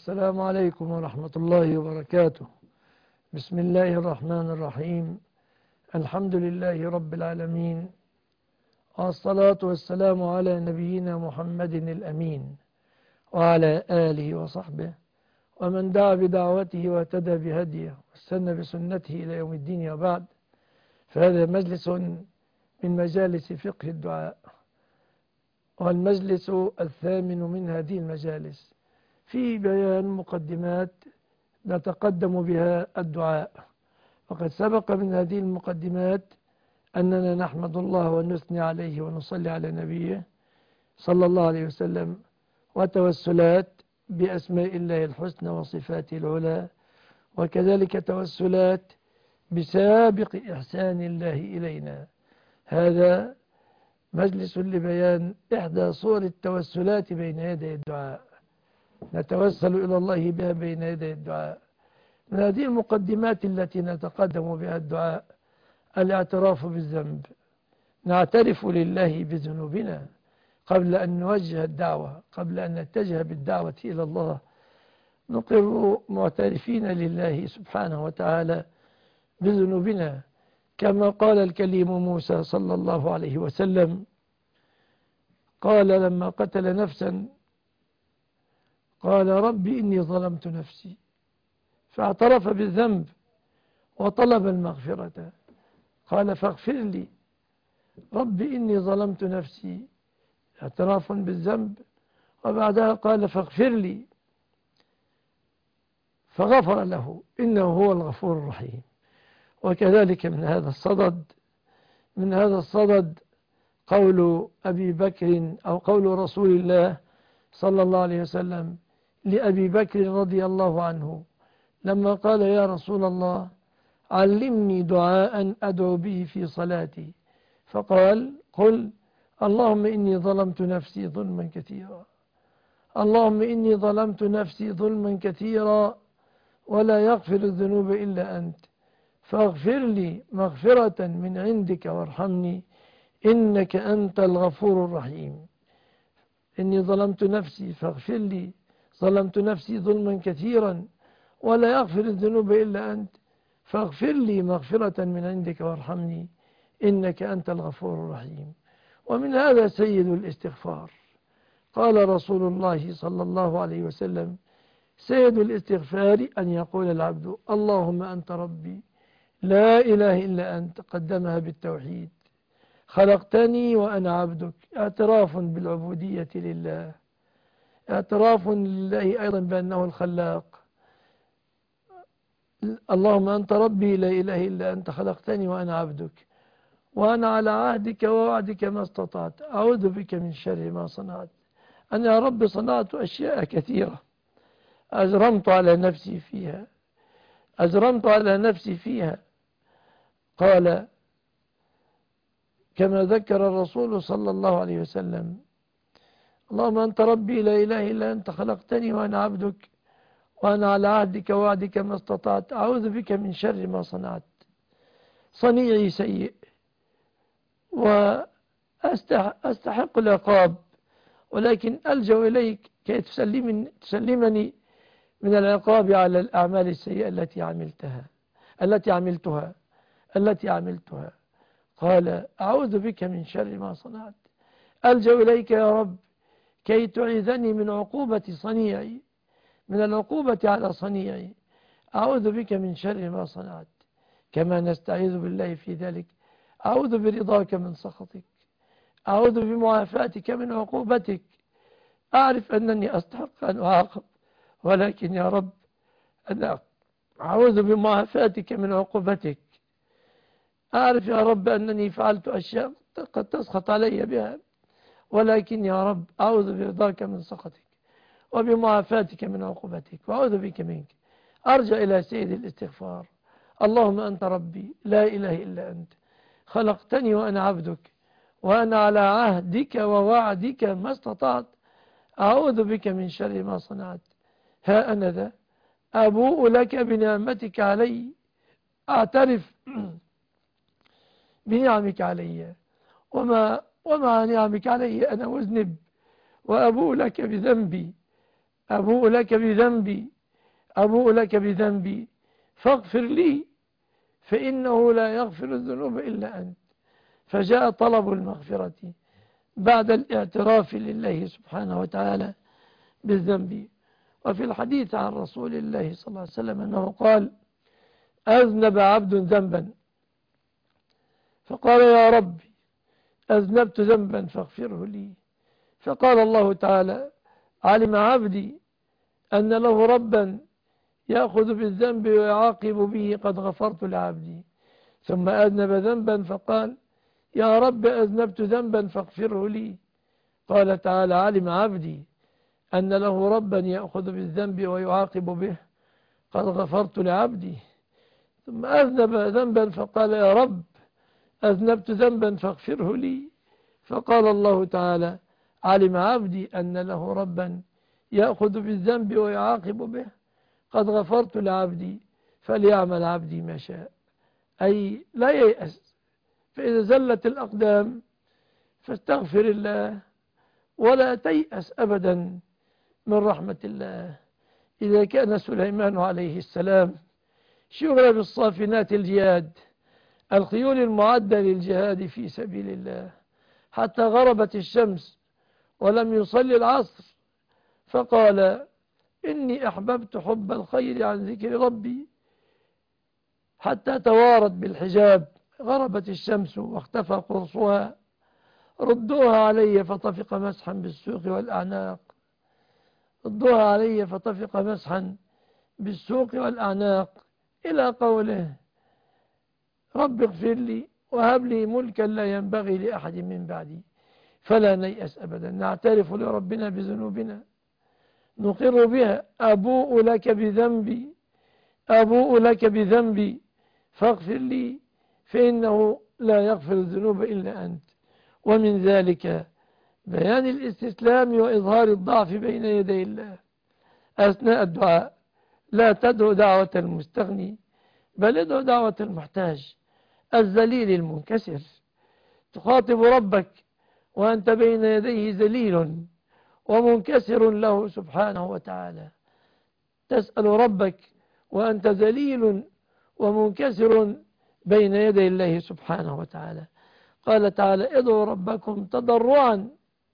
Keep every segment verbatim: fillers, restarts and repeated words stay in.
السلام عليكم ورحمة الله وبركاته. بسم الله الرحمن الرحيم. الحمد لله رب العالمين، والصلاة والسلام على نبينا محمد الأمين وعلى آله وصحبه ومن دعا بدعوته واهتدى بهديه واستنى بسنته إلى يوم الدين. وبعد، فهذا مجلس من مجالس فقه الدعاء، والمجلس الثامن من هذه المجالس في بيان مقدمات نتقدم بها الدعاء. وقد سبق من هذه المقدمات أننا نحمد الله ونثني عليه ونصلي على نبيه صلى الله عليه وسلم، وتوسلات بأسماء الله الحسنى وصفاته العلى، وكذلك توسلات بسابق إحسان الله إلينا. هذا مجلس لبيان إحدى صور التوسلات بين يدي الدعاء، نتوسل إلى الله بها بين يدي الدعاء. من هذه المقدمات التي نتقدم بها الدعاء الاعتراف بالذنب، نعترف لله بذنوبنا قبل أن نوجه الدعوة، قبل أن نتجه بالدعوة إلى الله، نقر معترفين لله سبحانه وتعالى بذنوبنا، كما قال الكليم موسى صلى الله عليه وسلم، قال لما قتل نفسا قال رب إني ظلمت نفسي، فاعترف بالذنب وطلب المغفرة، قال فاغفر لي رب إني ظلمت نفسي، اعتراف بالذنب، وبعدها قال فاغفر لي، فغفر له إنه هو الغفور الرحيم. وكذلك من هذا الصدد من هذا الصدد قول أبي بكر أو قول رسول الله صلى الله عليه وسلم لأبي بكر رضي الله عنه لما قال يا رسول الله علمني دعاء أدعو به في صلاتي، فقال قل اللهم إني ظلمت نفسي ظلما كثيرا، اللهم إني ظلمت نفسي ظلما كثيرا ولا يغفر الذنوب إلا أنت، فاغفر لي مغفرة من عندك وارحمني إنك أنت الغفور الرحيم. إني ظلمت نفسي فاغفر لي، ظلمت نفسي ظلما كثيرا ولا يغفر الذنوب إلا أنت، فاغفر لي مغفرة من عندك وارحمني إنك أنت الغفور الرحيم. ومن هذا سيد الاستغفار، قال رسول الله صلى الله عليه وسلم سيد الاستغفار أن يقول العبد اللهم أنت ربي لا إله إلا أنت، قدمها بالتوحيد، خلقتني وأنا عبدك، اعتراف بالعبودية لله، اعتراف لله أيضا بأنه الخلاق. اللهم أنت ربي لا إله إلا أنت، خلقتني وأنا عبدك، وأنا على عهدك ووعدك ما استطعت، أعوذ بك من شر ما صنعت. أنا يا رب صنعت أشياء كثيرة، أجرمت على نفسي فيها أجرمت على نفسي فيها قال كما ذكر الرسول صلى الله عليه وسلم اللهم أنت ربي لا إله إلا أنت، خلقتني وأنا عبدك، وأنا على عهدك ووعدك ما استطعت، أعوذ بك من شر ما صنعت. صنيعي سيء وأستحق العقاب، ولكن ألجأ إليك كي تسلمني, تسلمني من العقاب على الأعمال السيئة التي عملتها التي عملتها التي عملتها قال أعوذ بك من شر ما صنعت، ألجأ إليك يا رب كي تعيذني من عقوبة صنيعي من العقوبة على صنيعي، أعوذ بك من شر ما صنعت. كما نستعيذ بالله في ذلك أعوذ برضاك من سخطك، أعوذ بمعافاتك من عقوبتك. أعرف أنني أستحق أن أعاقب، ولكن يا رب أنا أعوذ بمعافاتك من عقوبتك. أعرف يا رب أنني فعلت أشياء قد تسخط علي بها، ولكن يا رب أعوذ برضاك من سخطك وبمعافاتك من عقوبتك، وأعوذ بك منك. أرجع إلى سيد الاستغفار اللهم أنت ربي لا إله إلا أنت، خلقتني وأنا عبدك، وأنا على عهدك ووعدك ما استطعت، أعوذ بك من شر ما صنعت. ها أنا ذا أبوء لك بنعمتك علي، أعترف بنعمك علي، وما ومع نعمك علي أنا مذنب، وأبوء لك بذنبي، أبوء لك بذنبي أبوء لك بذنبي فاغفر لي فإنه لا يغفر الذنوب إلا أنت. فجاء طلب المغفرة بعد الاعتراف لله سبحانه وتعالى بالذنب. وفي الحديث عن رسول الله صلى الله عليه وسلم أنه قال: أذنب عبد ذنبا فقال: يا ربي أذنبت ذنبا فاغفره لي. فقال الله تعالى: علم عبدي أن له ربا يأخذ بالذنب ويعاقب به، قد غفرت لعبدي. ثم أذنب ذنبا فقال: يا رب أذنبت ذنبا فاغفره لي. قال تعالى: علم عبدي أن له ربا يأخذ بالذنب ويعاقب به، قد غفرت لعبدي. ثم أذنب ذنبا فقال: يا رب أذنبت ذنبا فاغفره لي. فقال الله تعالى: علم عبدي أن له ربا يأخذ بالذنب ويعاقب به، قد غفرت لعبدي فليعمل عبدي ما شاء. أي لا ييأس، فإذا زلت الأقدام فاستغفر الله ولا تيأس أبدا من رحمة الله. إذا كان سليمان عليه السلام شغل بالصافنات الجياد، الخيول المعدة للجهاد في سبيل الله، حتى غربت الشمس ولم يصلي العصر، فقال: إني أحببت حب الخير عن ذكر ربي حتى توارت بالحجاب، غربت الشمس واختفى قرصها، ردوها علي فطفق مسحا بالسوق والأعناق، ردوها علي فطفق مسحا بالسوق والأعناق، إلى قوله: رب اغفر لي وهب لي ملكا لا ينبغي لأحد من بعدي. فلا نيأس أبدا، نعترف لربنا بذنوبنا، نقر بها: أبوء لك بذنبي أبوء لك بذنبي فاغفر لي فإنه لا يغفر الذنوب إلا أنت. ومن ذلك بيان الاستسلام وإظهار الضعف بين يدي الله أثناء الدعاء. لا تدعو دعوة المستغني، بل ادعو دعوة المحتاج الذليل المنكسر. تخاطب ربك وأنت بين يديه ذليل ومنكسر له سبحانه وتعالى، تسأل ربك وأنت ذليل ومنكسر بين يدي الله سبحانه وتعالى. قال تعالى: ادعوا ربكم تضرعا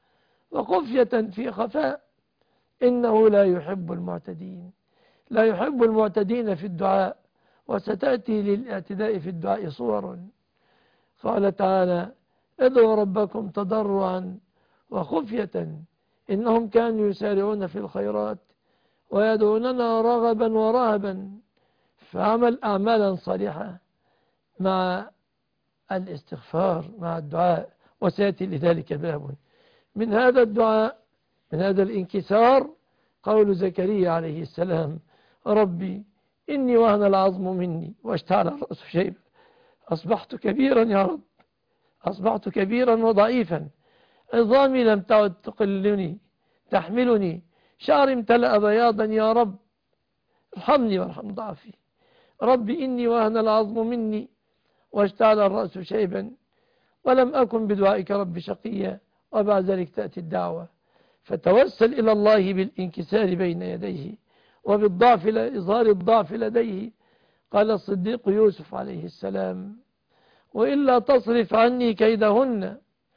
وخفية في خفاء إنه لا يحب المعتدين. لا يحب المعتدين في الدعاء، وستأتي للاعتداء في الدعاء صور. قال تعالى: ادعوا ربكم تضرعا وخفية إنهم كانوا يسارعون في الخيرات ويدعوننا رغبا ورهبا. فعمل أعمالا صالحة مع الاستغفار مع الدعاء، وسيأتي لذلك باب. من هذا الدعاء، من هذا الانكسار، قول زكريا عليه السلام: ربي إني وهن العظم مني واشتعل الرأس شيبا، أصبحت كبيرا يا رب، أصبحت كبيرا وضعيفا، عظامي لم تعد تقلني تحملني، شعري امتلأ بياضا يا رب، ارحمني وارحم ضعفي. ربي إني وهن العظم مني واشتعل الرأس شيبا ولم أكن بدعائك رب شقيا. وبعد ذلك تأتي الدعوة، فتوسل إلى الله بالانكسار بين يديه وبالضعف إظهار الضعف لديه. قال الصديق يوسف عليه السلام: وإلا تصرف عني كيدهن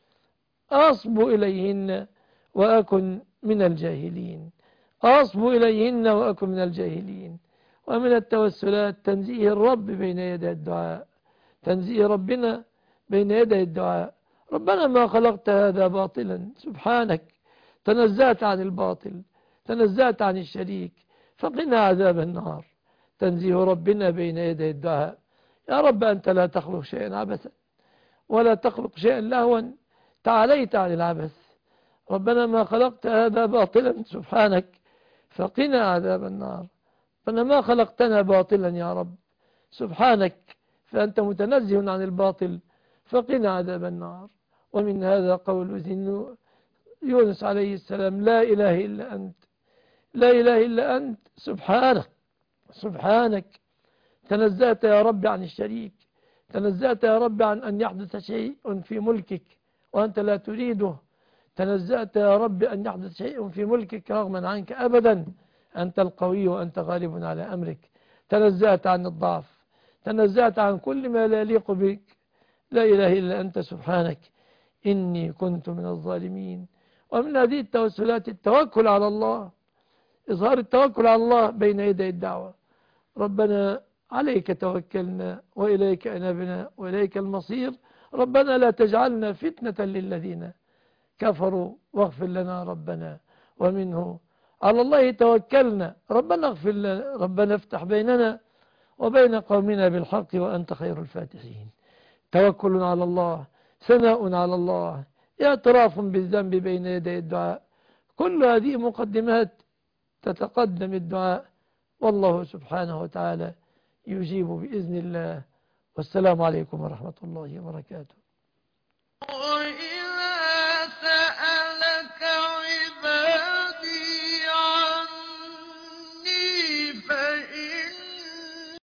أصب إليهن وأكن من الجاهلين. أصب إليهن وأكن من الجاهلين. ومن التوسلات تنزيه الرب بين يدي الدعاء، تنزيه ربنا بين يدي الدعاء: ربنا ما خلقت هذا باطلا، سبحانك، تنزهت عن الباطل، تنزهت عن الشريك، فقنا عذاب النار. تنزيه ربنا بين يدي الدعاء: يا رب أنت لا تخلق شيئا عبثا ولا تخلق شيئا لهوا، تعاليت عن العبث. ربنا ما خلقت هذا باطلا، سبحانك، فقنا عذاب النار. ربنا ما خلقتنا باطلا يا رب، سبحانك، فأنت متنزه عن الباطل، فقنا عذاب النار. ومن هذا قول يونس عليه السلام: لا إله إلا أنت، لا إله إلا أنت، سبحانك، سبحانك، تنزهت يا رب عن الشريك، تنزهت يا رب عن أن يحدث شيء في ملكك وأنت لا تريده، تنزأت يا رب أن يحدث شيء في ملكك رغما عنك أبدا، أنت القوي وأنت غالب على أمرك. تنزأت عن الضعف، تنزأت عن كل ما لا يليق بك. لا إله إلا أنت سبحانك إني كنت من الظالمين. ومن هذه التوسلات التوكل على الله، إظهار التوكل على الله بين يدي الدعوة. ربنا عليك توكلنا وإليك أنبنا وإليك المصير. ربنا لا تجعلنا فتنة للذين كفروا واغفر لنا ربنا. ومنه على الله توكلنا، ربنا اغفر لنا، ربنا افتح بيننا وبين قومنا بالحق وأنت خير الفاتحين. توكل على الله، ثناء على الله، اعتراف بالذنب بين يدي الدعاء، كل هذه مقدمات تتقدم الدعاء، والله سبحانه وتعالى يجيب بإذن الله. والسلام عليكم ورحمة الله وبركاته.